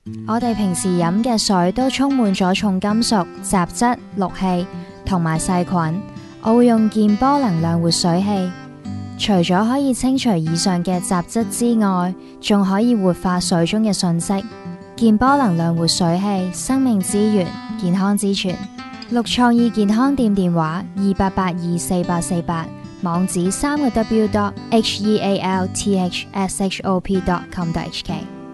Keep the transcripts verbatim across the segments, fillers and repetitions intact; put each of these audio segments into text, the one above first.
我哋平時飲嘅水都充滿咗重金屬、雜質、氯氣同埋細菌。我會用健波能量活水器，除咗可以清除以上嘅雜質之外，仲可以活化水中嘅訊息。健波能量活水器，生命之源，健康之泉。綠創意健康店電話二八八二四八四八，網址三個 w dot h e a l t h s h o p dot com dot h k。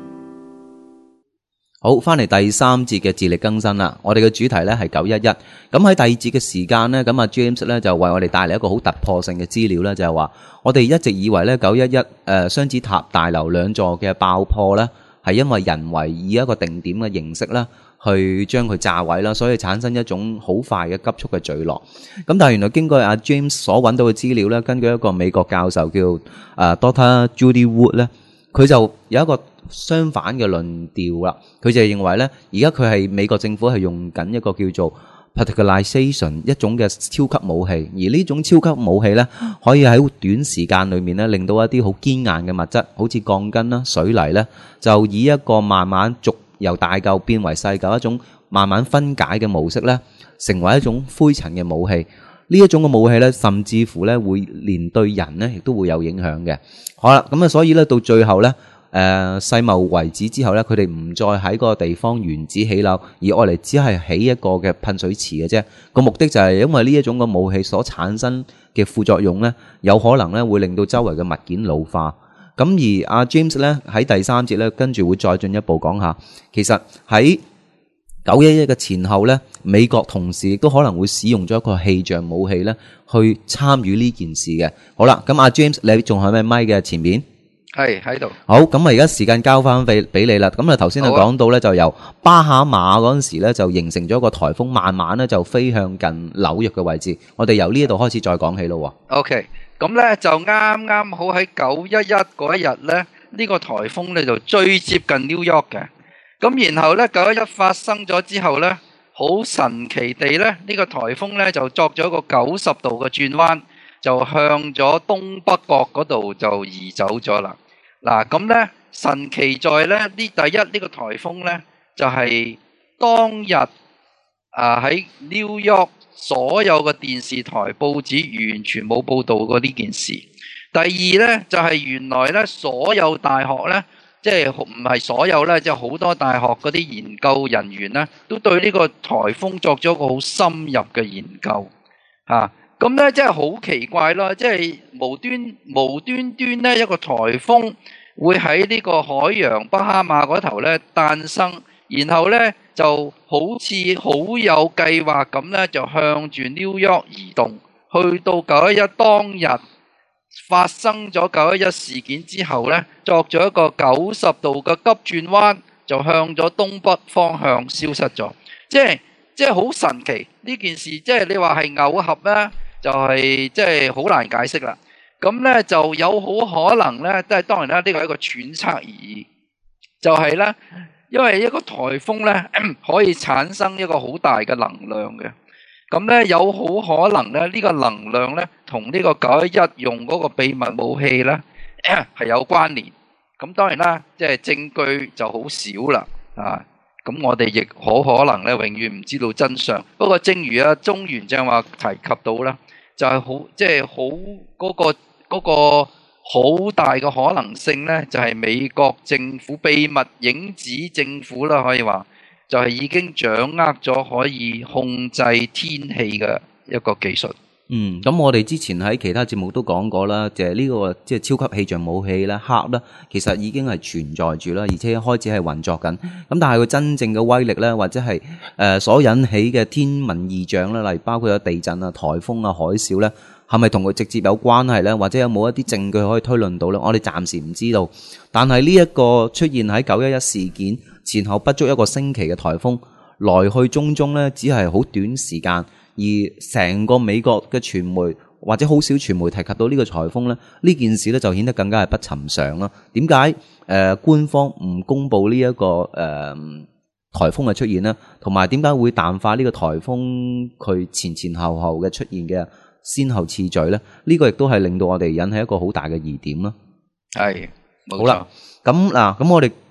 好，翻嚟第三節嘅自力更新啦。我哋嘅主題呢係九一一。咁喺第二節嘅時間呢，咁啊 James 呢就為我哋帶嚟一個好突破性嘅資料呢，就係話我哋一直以為呢九一一誒雙子塔大樓兩座嘅爆破呢，係因為人為以一個定點嘅形式呢去將佢炸毀啦，所以產生一種好快嘅急速嘅墜落。咁但係原來經過阿 James 所揾到嘅資料呢，根據一個美國教授叫誒 Doctor Judy Wood 呢，佢就有一個相反嘅論調啦。佢就認為呢，而家佢係美國政府係用緊一個叫做 particularization 一種嘅超級武器，而呢種超級武器呢，可以喺短時間裏面呢，令到一啲好堅硬嘅物質，好似鋼筋啦、水泥呢，就以一個慢慢逐由大嚿變為細嚿一種慢慢分解嘅模式呢，成為一種灰塵嘅武器。呢一種嘅武器呢，甚至乎呢會連對人呢亦都會有影響嘅。好啦，咁啊，所以呢，到最後呢。誒、呃、世貿遺址之後呢，佢哋唔再喺個地方原址起樓，而愛嚟只係起一個嘅噴水池嘅啫。個目的就係因為呢一種嘅武器所產生嘅副作用呢，有可能呢會令到周圍嘅物件老化。咁而阿 James 呢，喺第三節呢，跟住會再進一步講下，其實喺九一一嘅前後呢，美國同時亦都可能會使用咗一個氣象武器呢去參與呢件事嘅。好啦，咁阿 James 你仲喺咩咪嘅前面？ 係喺度。 好，咁啊而家時間交翻俾俾你啦。咁啊頭先就講到咧，就由巴哈馬嗰陣時咧就形成咗一個颱風，慢慢咧就飛向近紐約嘅位置。我哋由呢一度開始再講起咯。 OK，咁咧就啱啱好喺九一一嗰一日咧，呢個颱風咧就最接近 New York 嘅。咁然後咧九一一發生咗之後咧，好神奇地咧，呢個颱風咧就作咗一個九十度嘅轉彎，就向咗東北角嗰度就移走咗啦。嗱，咁咧神奇在咧，呢第一呢個颱風咧就係當日啊喺 New York 所有嘅電視台報紙完全冇報導過呢件事。第二咧就係原來咧所有大學咧，即係唔係所有咧，即係好多大學嗰啲研究人員咧，都對呢個颱風作咗一個好深入嘅研究嚇。咁咧，即係好奇怪啦！即係無端無端端咧，一個颱風會喺呢個海洋巴哈馬嗰頭咧誕生，然後咧就好似好有計劃咁咧，就向住 New York 移動，去到九一一當日發生咗九一一事件之後咧，作咗一個九十度嘅急轉彎，就向咗東北方向消失咗。即係即係好神奇呢件事，即係你話係偶合咧？就係即係好難解釋啦。咁咧就有好可能咧，即係當然啦，呢個係一個揣測而已。就係咧，因為一個颱風咧可以產生一個好大嘅能量嘅。咁咧有好可能咧，呢個能量咧同呢個九一一用嗰個秘密武器咧係有關聯。咁當然啦，即係證據就好少啦啊。咁我哋亦好可能咧永遠唔知道真相。不過正如阿中原正話提及到啦。就係好，即係好嗰個嗰個好大嘅可能性咧，就係美國政府秘密影子政府啦，可以話就係已經掌握咗可以控制天氣嘅一個技術。 嗯，咁我哋之前喺其他節目都講過啦，就係呢個即係超級氣象武器咧，H A A R P 咧，其實已經係存在住啦，而且開始係運作緊。咁但係佢真正嘅威力咧，或者係誒所引起嘅天文異象咧，例如包括有地震啊、颱風啊、海嘯咧，係咪同佢直接有關係咧？或者有冇一啲證據可以推論到咧？我哋暫時唔知道。但係呢一個出現喺九一一事件前後不足一個星期嘅颱風，來去中中咧，只係好短時間。而成個美國嘅傳媒或者好少傳媒提及到呢個颱風咧，呢件事咧就顯得更加係不尋常啦。點解誒官方唔公布呢、這、一個誒、呃、颱風嘅出現呢？同埋點解會淡化呢個颱風佢前前後後嘅出現嘅先後次序咧？呢、這個亦都係令到我哋引起一個好大嘅疑點啦。 係， 好啦，咁嗱，咁我哋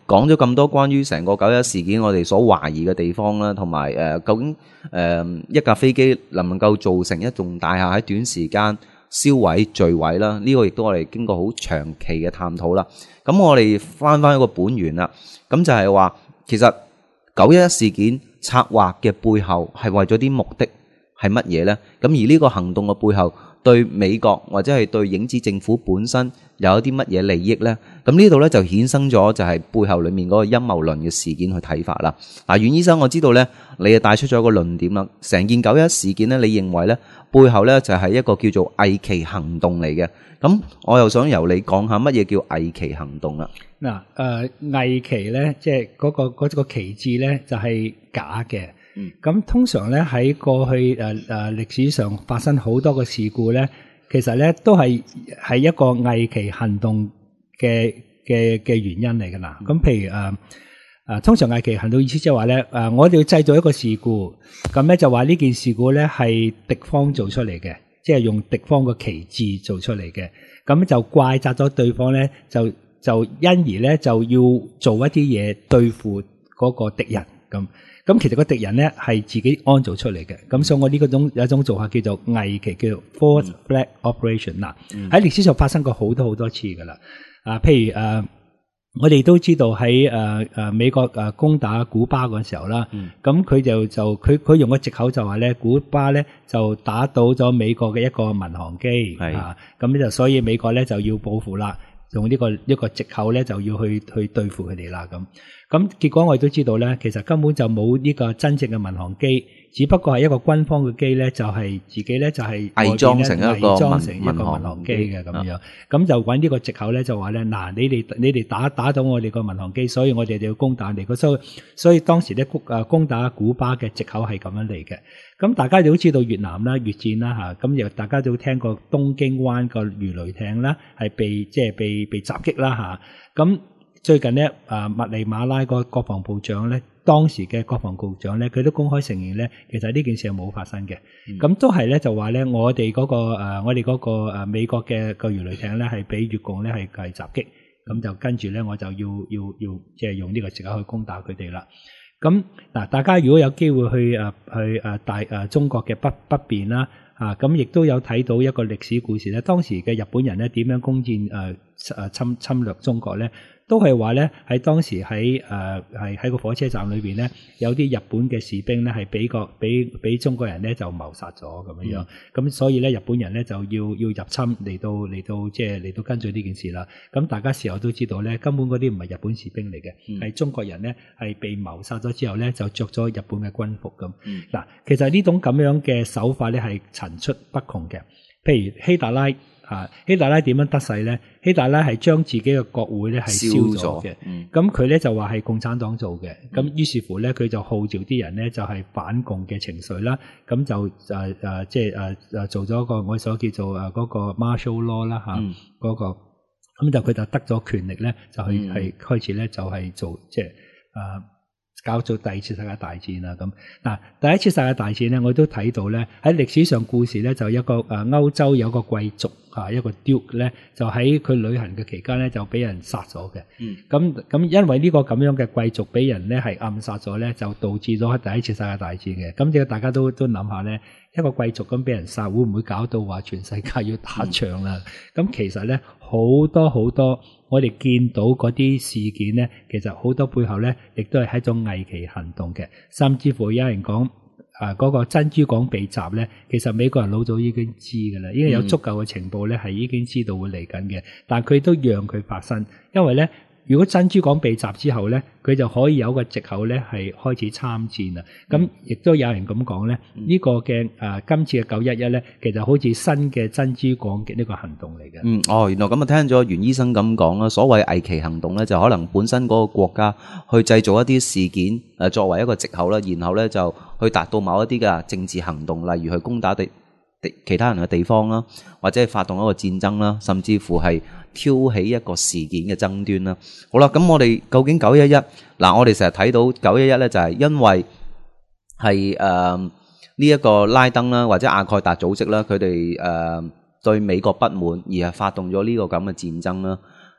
講咗咁多關於成個九一一事件，我哋所懷疑嘅地方啦，同埋誒究竟誒、呃、一架飛機能唔能夠造成一棟大廈喺短時間燒毀墜毀啦？呢、這個亦都我哋經過好長期嘅探討啦。咁我哋翻翻一個本源啦，咁就係話其實九一一事件策劃嘅背後係為咗啲目的係乜嘢呢？咁而呢個行動嘅背後對美國或者係對影子政府本身有一啲乜嘢利益呢？咁呢度呢，就衍生咗就係背後裡面嗰個陰謀論嘅事件去睇法啦。嗱，袁醫生，我知道呢，你係帶出咗一個論點啦。成件九一一事件呢，你認為呢背後呢就係一個叫做偽旗行動嚟嘅。咁我又想由你講下乜嘢叫偽旗行動啦。 嗱，誒偽旗呢，即係嗰個嗰個旗幟呢，就係假嘅。咁、嗯、通常咧喺過去誒誒歷史上發生好多個事故咧，其實咧都係係一個偽旗行動嘅嘅嘅原因嚟㗎啦。咁、嗯、譬如誒誒、呃，通常偽旗行動意思即係話咧誒，我哋要製造一個事故，咁咧就話呢件事故咧係敵方做出嚟嘅，即係用敵方個旗幟做出嚟嘅，咁就怪責咗對方咧，就就因而咧就要做一啲嘢對付嗰個敵人咁。咁其實個敵人咧係自己安造出嚟嘅，咁所以我呢個種有一種做法叫做偽旗，叫做 false flag operation 嗱、嗯，喺歷史上發生過好多好多次噶啦，啊，譬如誒、呃，我哋都知道喺誒誒美國誒攻打古巴嗰陣時候啦，咁、嗯、佢就就佢佢用個藉口就話咧，古巴咧就打倒咗美國嘅一個民航機，啊，咁就所以美國咧就要報復啦。用呢個一個藉口咧，就要去去對付佢哋啦咁。咁結果我哋都知道咧，其實根本就冇呢個真正嘅民航機，只不過係一個軍方嘅機咧，就係自己咧就係偽裝成一個偽裝成一個民航機嘅咁樣。咁就揾呢個藉口咧，就話咧嗱，你哋你哋打打到我哋個民航機，所以我哋就要攻打你。所以所以當時咧攻誒攻打古巴嘅藉口係咁樣嚟嘅。咁大家都知道越南啦、越戰啦嚇，咁又大家都聽過東京灣個魚雷艇啦，係被即係被被襲擊啦嚇。咁最近咧，啊麥利馬拉個國防部長咧，當時嘅國防部長咧，佢都公開承認咧，其實呢件事係冇發生嘅。咁、嗯、都係咧就話咧，我哋嗰、嗰個誒，我哋嗰個誒美國嘅個魚雷艇咧，係俾越共咧係係襲擊，咁就跟住咧我就要要要即係用呢個藉口去攻打佢哋啦。咁嗱，大家如果有機會去誒去誒大誒中國嘅北北邊啦，啊咁亦都有睇到一個歷史故事咧。當時嘅日本人咧點樣攻佔誒誒侵侵略中國咧？都係話咧喺當時喺誒係喺個火車站裏邊咧，有啲日本嘅士兵咧係俾個俾俾中國人咧就謀殺咗咁樣樣。咁、嗯、所以咧日本人咧就要要入侵嚟到嚟到即係嚟到跟進呢件事啦。咁大家事後都知道咧，根本嗰啲唔係日本士兵嚟嘅，係、嗯、中國人咧係被謀殺咗之後咧就着咗日本嘅軍服咁。嗱、嗯，其實呢種咁樣嘅手法咧係層出不窮嘅。譬如希特拉。啊！希特拉點樣得勢咧？希特拉係將自己嘅國會咧係燒咗嘅。咁佢咧就話係共產黨做嘅。咁、嗯、於是乎咧，佢就號召啲人咧就係反共嘅情緒啦。咁就誒誒即係誒誒做咗個我所叫做誒嗰個 martial law 啦嚇嗰個。咁就佢就得咗權力咧，就去係、嗯、開始咧就係做即係誒。搞咗第二次世界大戰啦咁。嗱，第一次世界大戰咧，我都睇到咧喺歷史上故事咧，就一個誒歐洲有個貴族啊，一個 Duke 咧，就喺佢旅行嘅期間咧，就俾人殺咗嘅。嗯。咁咁，因為呢個咁樣嘅貴族俾人咧係暗殺咗咧，就導致咗第一次世界大戰嘅。咁即係大家都都諗下咧，一個貴族咁俾人殺，會唔會搞到話全世界要打仗啦？咁、嗯、其實咧好多好多。我哋見到嗰啲事件咧，其實好多背後咧，亦都係喺一種偽旗行動嘅。甚至乎有人講，啊嗰個珍珠港被襲咧，其實美國人老早已經知㗎啦，已經有足夠嘅情報咧，係已經知道會嚟緊嘅。但佢都讓佢發生，因為咧，如果珍珠港被襲之後咧，佢就可以有個藉口咧，係開始參戰啦。咁亦都有人咁講咧，呢、這個嘅誒、呃、今次嘅九一一咧，其實好似新嘅珍珠港嘅呢個行動嚟嘅。嗯，哦，原來咁啊，聽咗袁醫生咁講啦，所謂偽旗行動咧，就可能本身嗰個國家去製造一啲事件誒作為一個藉口啦，然後咧就去達到某一啲嘅政治行動，例如去攻打地地其他人嘅地方啦，或者係發動一個戰爭啦，甚至乎係挑起一個事件嘅爭端啦。好啦，咁我哋究竟九一一嗱，我哋成日睇到九一一咧，就係因為係誒呢一個拉登啦，或者阿蓋達組織啦，佢哋誒對美國不滿而係發動咗呢個咁嘅戰爭啦。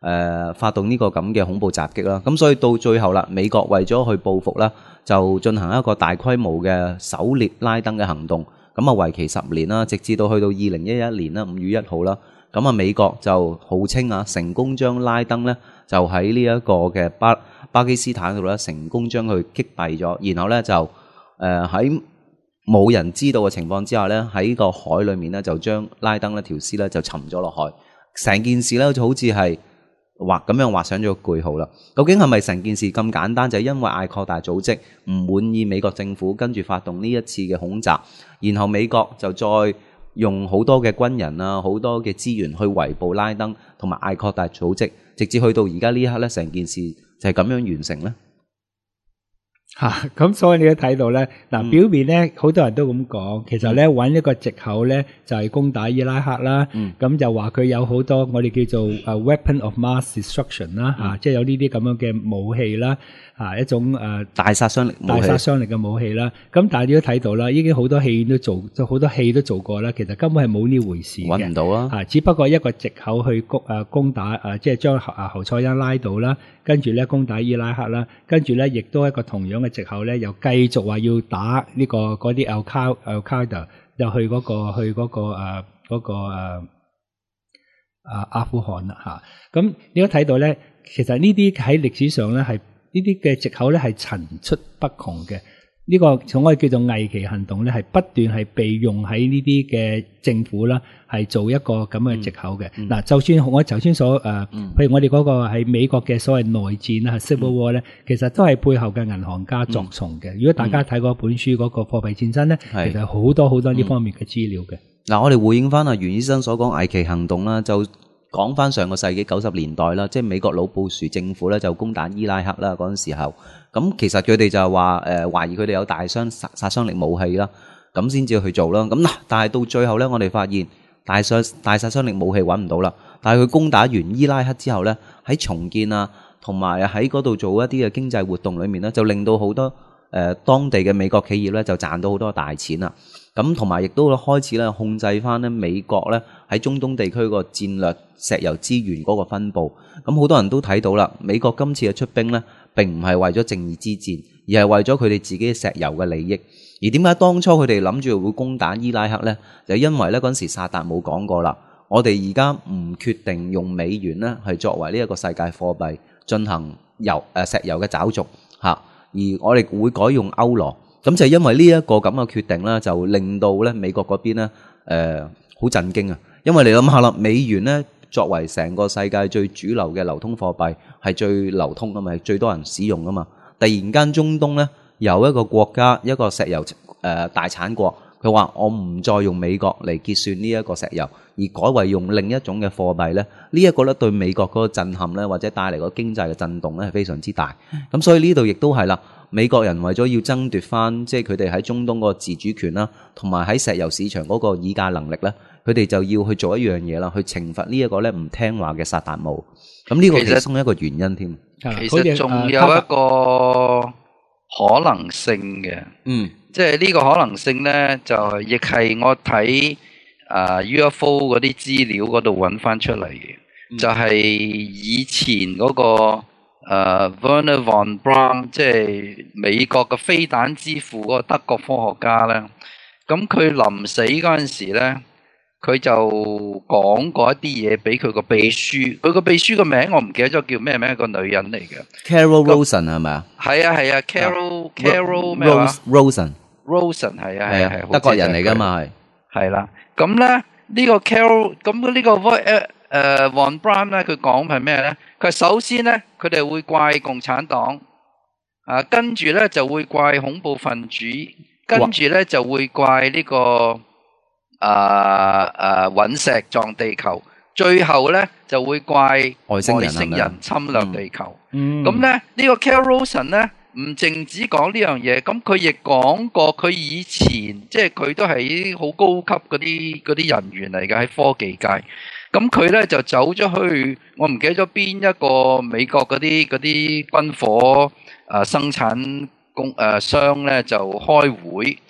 呃、發動呢個咁嘅恐怖襲擊啦。咁所以到最後啦，美國為咗去報復啦，就進行一個大規模嘅狩獵拉登嘅行動。咁啊，為期十年啦，直至到去到二零一一年啦，五月一號啦。咁啊，美國就號稱啊，成功將拉登咧就喺呢一個嘅巴巴基斯坦度咧，成功將佢擊斃咗，然後咧就誒喺冇人知道嘅情況之下咧，喺個海裏面咧就將拉登呢條屍咧就沉咗落海。成件事咧就好似係畫咁樣畫上咗個句號啦。究竟係咪成件事咁簡單？就係因為艾擴大組織唔滿意美國政府，跟住發動呢一次嘅恐襲，然後美國就再用好多嘅軍人啊，好多嘅資源去圍捕拉登同埋艾擴大組織，直至去到而家呢一刻咧，成件事就係咁樣完成咧。 吓，咁所以你都睇到咧，嗱，表面咧好多人都咁講，其實咧揾一個藉口咧就係攻打伊拉克啦，咁就話佢有好多我哋叫做誒 weapon of mass destruction 啦，吓，即係有呢啲咁樣嘅武器啦，啊一種誒大殺傷力大殺傷力嘅武器啦。咁但係你都睇到啦，已經好多戲都做，就好多戲都做過啦，其實根本係冇呢回事嘅， 揾唔到啊， 吓，只不過一個藉口去攻誒攻打誒，即係將誒侯賽因拉到啦，跟住咧攻打伊拉克啦，跟住咧亦都一個同樣嘅藉口咧，又繼續話要打呢個嗰啲 Al-Qaeda，又去嗰個去嗰個誒嗰個誒啊阿富汗啦嚇。咁你都睇到咧，其實呢啲喺歷史上咧係呢啲嘅藉口咧係層出不窮嘅。呢個從我哋叫做偽旗行動咧，係不斷係被用喺呢啲嘅政府啦，係做一個咁嘅藉口嘅。嗱、嗯嗯，就算我頭先所誒，呃嗯、譬如我哋嗰個喺美國嘅所謂內戰啦 Civil War 咧，其實都係背後嘅銀行家作祟嘅。嗯、如果大家睇嗰本書嗰個貨幣戰爭咧，嗯、其實好多好多呢方面嘅資料嘅。嗱、 嗯，我哋回應翻阿袁醫生所講偽旗行動啦，就講翻上個世紀九十年代啦，即係美國老布殊政府咧就攻打伊拉克啦嗰陣時候。咁其實佢哋就係話誒懷疑佢哋有大傷殺殺傷力武器啦，咁先至去做啦。咁嗱，但係到最後咧，我哋發現大殺大殺傷力武器揾唔到啦。但係佢攻打完伊拉克之後咧，喺重建啊，同埋喺嗰度做一啲嘅經濟活動裏面咧，就令到好多誒、呃、當地嘅美國企業咧就賺到好多大錢啦。咁同埋亦都開始咧控制翻咧美國咧喺中東地區個戰略石油資源嗰個分佈。咁好多人都睇到啦，美國今次嘅出兵咧，並唔係為咗正義之戰，而係為咗佢哋自己嘅石油嘅利益。而點解當初佢哋諗住會攻打伊拉克呢？就因為咧嗰陣時薩達姆講過啦，我哋而家唔決定用美元咧係作為呢一個世界貨幣進行油誒石油嘅找續嚇，而我哋會改用歐羅。咁就係因為呢一個咁嘅決定咧，就令到咧美國嗰邊咧誒好震驚啊！因為你諗下啦，美元咧作為成個世界最主流嘅流通貨幣，係最流通噶嘛，係最多人使用噶嘛。突然間中東咧有一個國家一個石油誒、呃、大產國，佢話我唔再用美國嚟結算呢一個石油，而改為用另一種嘅貨幣咧。呢、這、一個咧對美國嗰個震撼咧，或者帶嚟個經濟嘅震動咧係非常之大。咁所以呢度亦都係啦。美國人為咗要爭奪翻，即係佢哋喺中東嗰個自主權啦，同埋喺石油市場嗰個議價能力咧，佢哋就要去做一樣嘢啦，去懲罰呢一個咧唔聽話嘅薩達姆。咁呢個其中一個原因添。 其實仲有一個可能性嘅，嗯，即係呢個可能性咧，就係亦係我睇啊 U F O 嗰啲資料嗰度揾翻出嚟嘅，嗯、就係以前嗰、嗰個。誒、uh, Werner von Braun 即係美國嘅飛彈之父嗰個德國科學家咧，咁佢臨死嗰陣時咧，佢就講過一啲嘢俾佢個秘書，佢個秘書個名我唔記得咗叫咩名，一個女人嚟嘅。 Carol Rosen 係咪啊？係啊係啊 ，Carol Carol 咩話 ？Rosen Rosen 係啊係係德國人嚟㗎嘛係。 係啦，咁咧呢個 Carol 咁呢個 誒誒 von Braun 咧，佢講係咩咧？佢首先咧，佢哋會怪共產黨，啊，跟住咧就會怪恐怖分子，跟住咧就會怪呢、這個啊啊隕石撞地球，最後咧就會怪外星人侵略地球。咁咧、嗯、呢、這個 Carol Rosen 咧唔淨止講呢樣嘢，咁佢亦講過佢以前即係佢都係好高級嗰啲嗰啲人員嚟嘅喺科技界。咁佢咧就走咗去，我唔記得咗邊一個美國嗰啲嗰啲軍火誒生產工誒商咧就開會，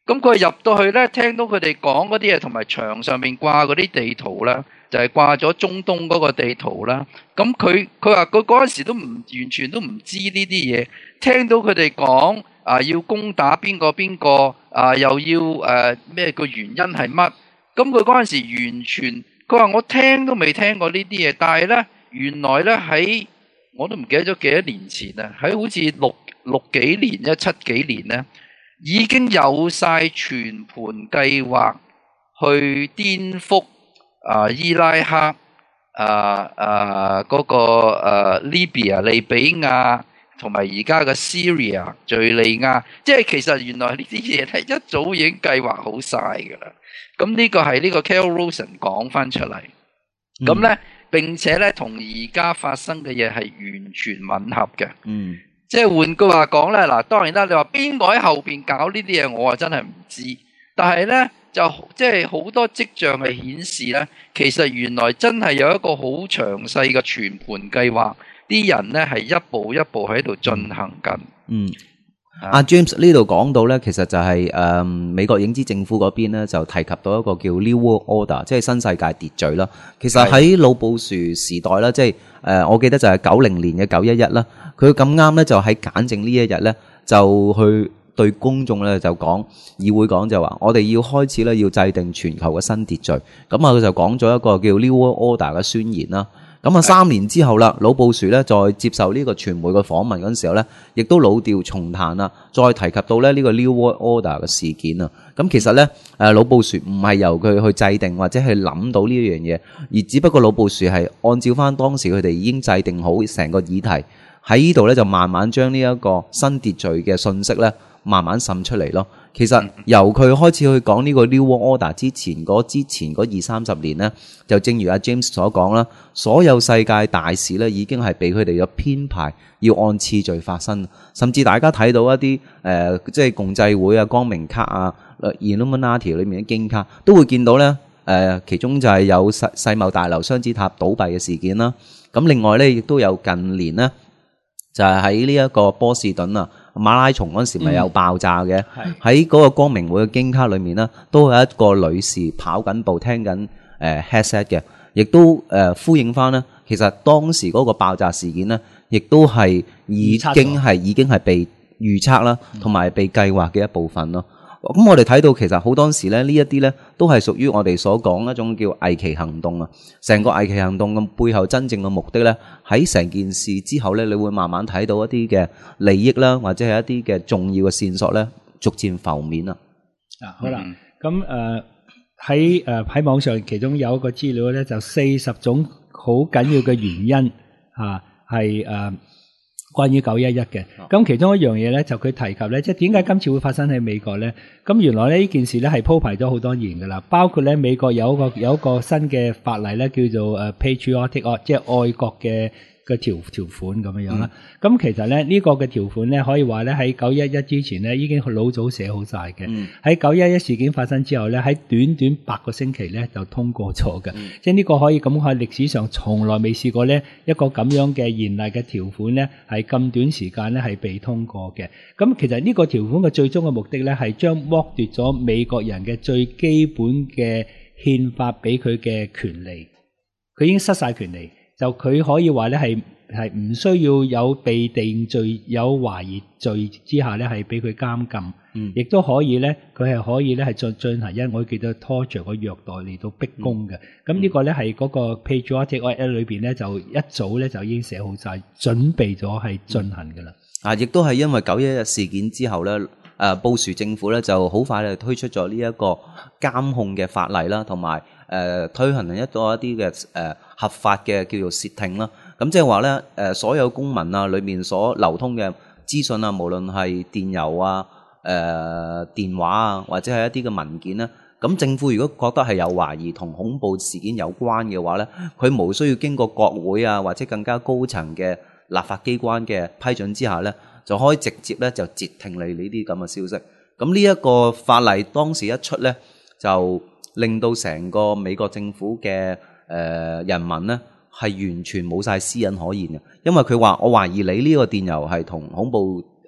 咁佢入到去咧，聽到佢哋講嗰啲嘢，同埋牆上面掛嗰啲地圖啦，就係掛咗中東嗰個地圖啦。咁佢佢話佢嗰陣時都唔完全都唔知呢啲嘢，聽到佢哋講啊要攻打邊個邊個啊，又要誒咩個原因係乜？咁佢嗰陣時完全，佢話我聽都未聽過呢啲嘢，但係咧原來咧喺我都唔記得咗幾多年前啊，喺好似六六幾年一七幾年咧。已經有晒全盤計劃去顛覆啊伊拉克啊啊嗰個啊 Libya 利比亞同埋而家嘅 Syria 敍利亞，即係其實原來呢啲嘢咧一早已經計劃好晒㗎啦。咁呢個係呢個 Carol Rosen 講翻出嚟，咁咧、嗯、並且咧同而家發生嘅嘢係完全吻合嘅。嗯。即係換句話講咧，嗱當然啦，你話邊個喺後邊搞呢啲嘢，我啊真係唔知。但係咧就即係好多跡象係顯示咧，其實原來真係有一個好詳細嘅全盤計劃，啲人咧係一步一步喺度進行緊。嗯，阿、啊、 James 呢度講到咧，其實就係、是、誒、呃、美國影子政府嗰邊咧就提及到一個叫 New World Order， 即係新世界秩序啦。其實喺老布殊時代啦，即係誒我記得就係九零年嘅九一一啦。佢咁啱咧，就喺簡正呢一日咧，就去對公眾咧就講，議會講就話，我哋要開始咧要制定全球嘅新秩序。咁啊，佢就講咗一個叫 New World Order 嘅宣言啦。咁啊，三年之後啦，老布殊咧再接受呢個傳媒嘅訪問嗰陣時候咧，亦都老調重彈啦，再提及到咧呢個 New World Order 嘅事件啊。咁其實咧，誒老布殊唔係由佢去制定或者係諗到呢一樣嘢，而只不過老布殊係按照翻當時佢哋已經制定好成個議題。喺呢度咧就慢慢將呢一個新秩序嘅信息咧慢慢滲出嚟咯。其實由佢開始去講呢個 New World Order 之前嗰之前嗰二三十年咧，就正如阿 James 所講啦，所有世界大事咧已經係俾佢哋嘅編排，要按次序發生。甚至大家睇到一啲誒、呃，即係共濟會啊、光明卡啊、Illuminati 裏面嘅經卡，都會見到咧誒、呃，其中就係有世世貿大樓雙子塔倒閉嘅事件啦。咁另外咧亦都有近年咧。就係喺呢一個波士頓啊馬拉松嗰時咪有爆炸嘅，喺嗰、嗯、個光明會嘅經卡裏面呢，都有一個女士跑緊步聽緊誒 headset 嘅，亦都誒、呃、呼應翻呢。其實當時嗰個爆炸事件呢，亦都係已經係已經係被預測啦，同埋被計劃嘅一部分咯。咁我哋睇到其實好多時咧，呢一啲咧都係屬於我哋所講一種叫偽旗行動啊。成個偽旗行動嘅背後真正嘅目的咧，喺成件事之後咧，你會慢慢睇到一啲嘅利益啦，或者係一啲嘅重要嘅線索咧，逐漸浮面啦。 啊，好啦，咁誒喺誒喺網上，其中有一個資料咧，就四十種好緊要嘅原因啊，係誒。關於九一一嘅，咁其中一樣嘢咧，就佢提及咧，即係點解今次會發生喺美國咧？咁原來咧呢件事咧係鋪排咗好多年噶啦，包括咧美國有一個有一個新嘅法例咧，叫做誒 Patriotic， 即係愛國嘅嘅條條款咁樣樣啦。咁、嗯、其實咧呢、這個嘅條款咧，可以話咧喺九一一之前咧已經老早寫好晒嘅。喺九一一事件發生之後咧，喺短短八個星期咧就通過咗嘅。嗯、即係呢個可以咁喺歷史上從來未試過咧一個咁樣嘅嚴厲嘅條款咧，係咁短時間咧係被通過嘅。咁其實呢個條款嘅最終嘅目的咧，係將剝奪咗美國人嘅最基本嘅憲法俾佢嘅權利，佢已經失晒權利。就佢可以話咧係係唔需要有被定罪有懷疑罪之下咧係俾佢監禁，亦都、嗯、可以咧佢係可以咧係進進行一我記得 torture 個虐待嚟到逼供嘅。咁、嗯、呢個咧係嗰個 Patriotic Act 裏邊咧就一早咧就已經寫好晒，準備咗係進行㗎啦。 啊，亦都係因為九一一事件之後咧，誒布殊政府咧就好快就推出咗呢一個監控嘅法例啦，同埋誒推行一個一啲嘅誒合法嘅叫做竊聽啦。咁即係話咧誒所有公民啊裏面所流通嘅資訊啊，無論係電郵啊、誒、呃、電話啊，或者係一啲嘅文件咧，咁政府如果覺得係有懷疑同恐怖事件有關嘅話咧，佢無需要經過國會啊或者更加高層嘅立法機關嘅批准之下咧，就可以直接咧就截停你呢啲咁嘅消息。咁呢一個法例當時一出咧，就令到成個美國政府嘅誒、呃、人民咧係完全冇晒私隱可言嘅，因為佢話我懷疑你呢個電郵係同恐怖誒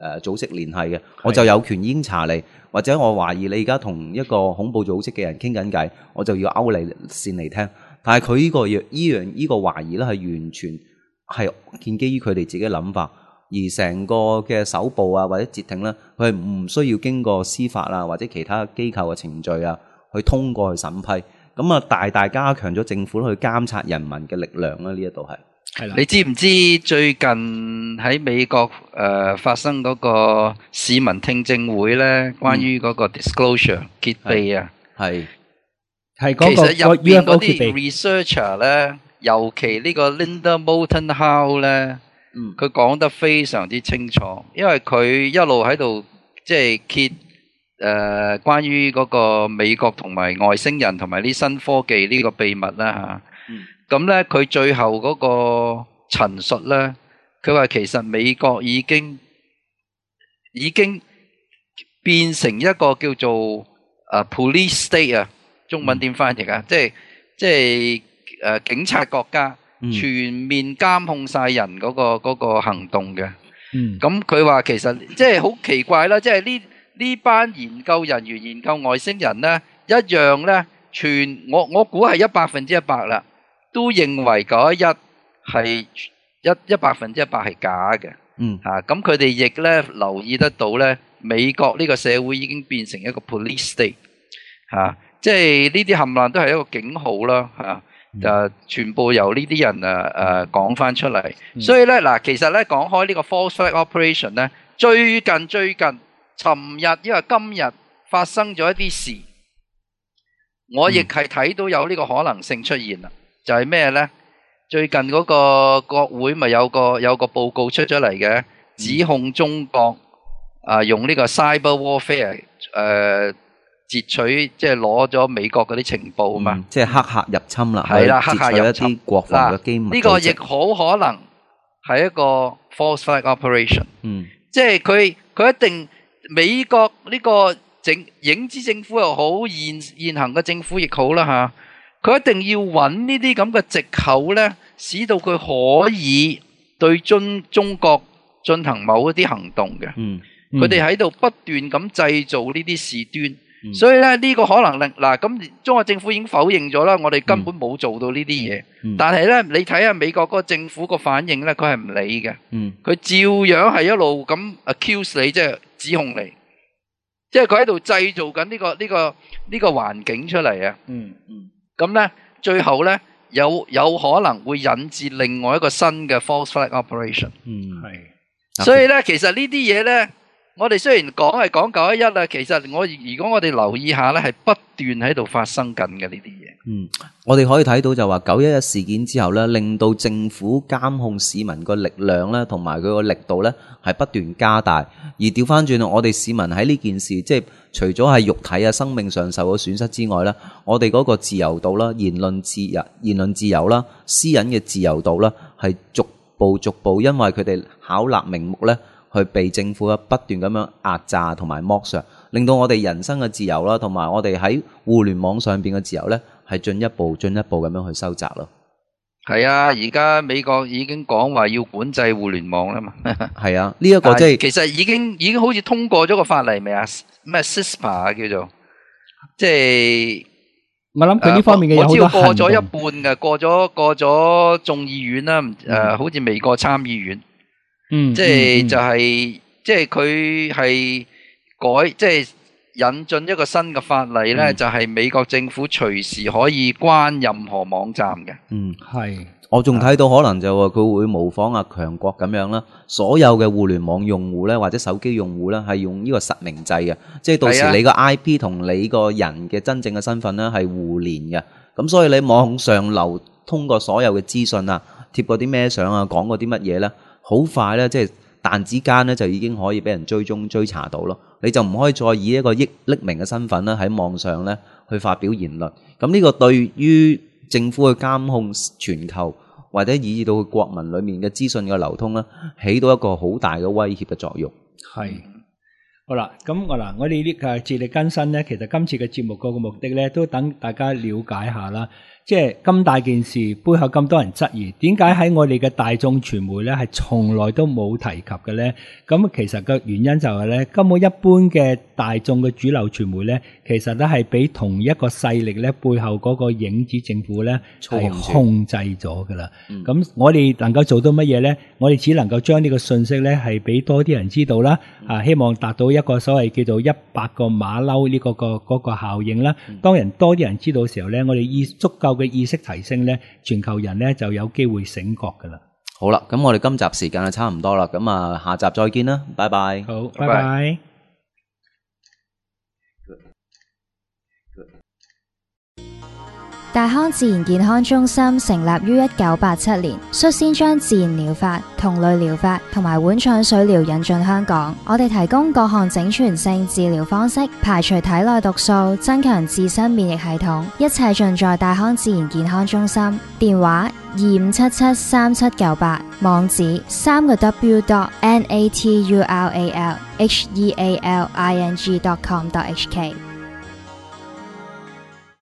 誒組織聯繫嘅，我就有權已經查你，或者我懷疑你而家同一個恐怖組織嘅人傾緊偈，我就要勾你線嚟聽。但係佢呢個呢樣呢個懷疑咧係完全係建基於佢哋自己嘅諗法，而成個嘅搜捕啊或者截停咧，佢係唔需要經過司法啊或者其他機構嘅程序啊去通過去審批。咁啊，大大加強咗政府去監察人民嘅力量啦！呢一度係係啦。 你知唔知最近喺美國誒、呃、發生嗰個市民聽證會咧？關於嗰個 disclosure、嗯、揭秘啊， 係係嗰個其實入邊嗰啲揭 researcher 咧，尤其呢個 Linda Moulton Howe 咧， 嗯， 佢講得非常之清楚，因為佢一路喺度即係揭。誒、呃，關於嗰個美國同埋外星人同埋啲新科技呢個秘密啦吓，咁咧佢最後嗰個陳述咧，佢話其實美國已經已經變成一個叫做誒、uh, police state 啊，中文點翻譯啊？即係即係誒警察國家， 嗯、 全面監控晒人嗰、嗰個、嗰個行動嘅。 嗯， 咁佢話其實即係好奇怪啦，即係呢。呢班研究人員研究外星人咧，一樣咧，全我我估係一百分之一百啦，都認為嗰一係一一百分之一百係假嘅。 嗯， 嚇咁佢哋亦咧留意得到咧，美國呢個社會已經變成一個 police state 嚇、啊，即係呢啲冚唪唥都係一個警號啦嚇，就、啊、全部由呢啲人誒誒講翻出嚟。 嗯、 所以咧嗱，其實咧講開呢個 false flag operation 咧，最近最近。尋日因為今日發生咗一啲事，我亦係睇到有呢個可能性出現啦。就係咩呢？最近嗰個國會咪有個有個報告出咗嚟嘅，指控中國啊用呢個 cyber warfare 誒截取即係攞咗美國嗰啲情報啊嘛， 嗯、即係黑客入侵啦， 係啦， 去黑客入侵一啲國防嘅機密。 呢個亦好可能係一個 false flag operation。 嗯， 即係佢佢一定。美國呢個整影子政府又好，現現行嘅政府亦好啦吓，佢一定要揾呢啲咁嘅藉口咧，使到佢可以對中中國進行某一啲行動嘅。 嗯， 佢哋喺度不斷咁製造呢啲事端， 嗯、 所以咧呢個可能令嗱咁中國政府已經否認咗啦，我哋根本冇做到呢啲嘢。 嗯、 但係咧，你睇下美國嗰個政府個反應咧，佢係唔理嘅。 嗯， 佢照樣係一路咁 accuse 你，即係。指控你，即係佢喺度製造緊呢個呢個呢個環境出嚟啊！ 嗯嗯， 咁咧最後咧有有可能會引致另外一個新嘅 false flag operation。 嗯，係。 所以咧，其實呢啲嘢咧，我哋雖然講係講九一一啦，其實我如果我哋留意下咧，係不斷喺度發生緊嘅呢啲嘢。 嗯，我哋可以睇到就話九一一事件之後咧，令到政府監控市民個力量咧，同埋佢個力度咧，係不斷加大。而調翻轉，我哋市民喺呢件事，即係除咗係肉體啊、生命上受嘅損失之外咧，我哋嗰個自由度啦、言論自由、言論自由啦、私隱嘅自由度啦，係逐步逐步因為佢哋巧立名目咧，去被政府啊不斷咁樣壓榨同埋剝削，令到我哋人生嘅自由啦，同埋我哋喺互聯網上邊嘅自由咧，係進一步進一步咁樣去收窄咯。 係啊，而家美國已經講話要管制互聯網啦嘛。 係啊，呢、這、一個即係其實已經已經好似通過咗個法例未啊？咩 C I S P A 啊叫做，即係我諗佢呢方面嘅有好多我知道過咗一行動半嘅，過咗過咗眾議院啦，誒、 嗯呃，好似未過參議院。 嗯， 即係嗯就係、是，即係佢係改，即係引進一個新嘅法例咧， 嗯、 就係美國政府隨時可以關任何網站嘅。 嗯， 係。 我仲睇到可能就話佢會模仿阿強國咁樣啦，所有嘅互聯網用戶咧或者手機用戶咧係用呢個實名制嘅，即係到時你個 I P 同你個人嘅真正嘅身份咧係互連嘅，咁所以你網上流通過所有嘅資訊啊，貼過啲咩相啊，講過啲乜嘢咧，好快咧即係彈指間咧就已經可以俾人追蹤追查到咯，你就唔可以再以一個匿名嘅身份咧喺網上咧去發表言論，咁呢個對於政府去監控全球或者以至到國民裏面嘅資訊嘅流通咧，起到一個好大嘅威脅嘅作用。 係好啦，咁我嗱，我哋呢個自力更新咧，其實今次嘅節目個目的咧，都等大家了解下啦。 即係咁大件事背後咁多人質疑，點解喺我哋嘅大眾傳媒咧係從來都冇提及嘅咧？咁其實個原因就係咧，根本一般嘅大眾嘅主流傳媒咧，其實都係俾同一個勢力咧背後嗰個影子政府咧係控制咗噶啦。咁、嗯、我哋能夠做到乜嘢咧？我哋只能夠將呢個信息咧係俾多啲人知道啦。啊，希望達到一個所謂叫做一百個馬騮呢個個嗰個效應啦。當人多啲人知道嘅時候咧，我哋意足夠嘅意識提升咧，全球人咧就有機會醒覺噶啦。 好啦，咁我哋今集時間就差唔多啦，咁啊下集再見啦，拜拜。 好，拜拜。 大康自然健康中心成立於一九八七年，率先將自然療法、同類療法同埋碗廠水療引進香港。我哋提供各項整全性治療方式，排除體內毒素，增強自身免疫系統，一切盡在大康自然健康中心。電話二五七七三七九八，網址三個 w dot n a t u r a l h e a l i n g dot com dot h k。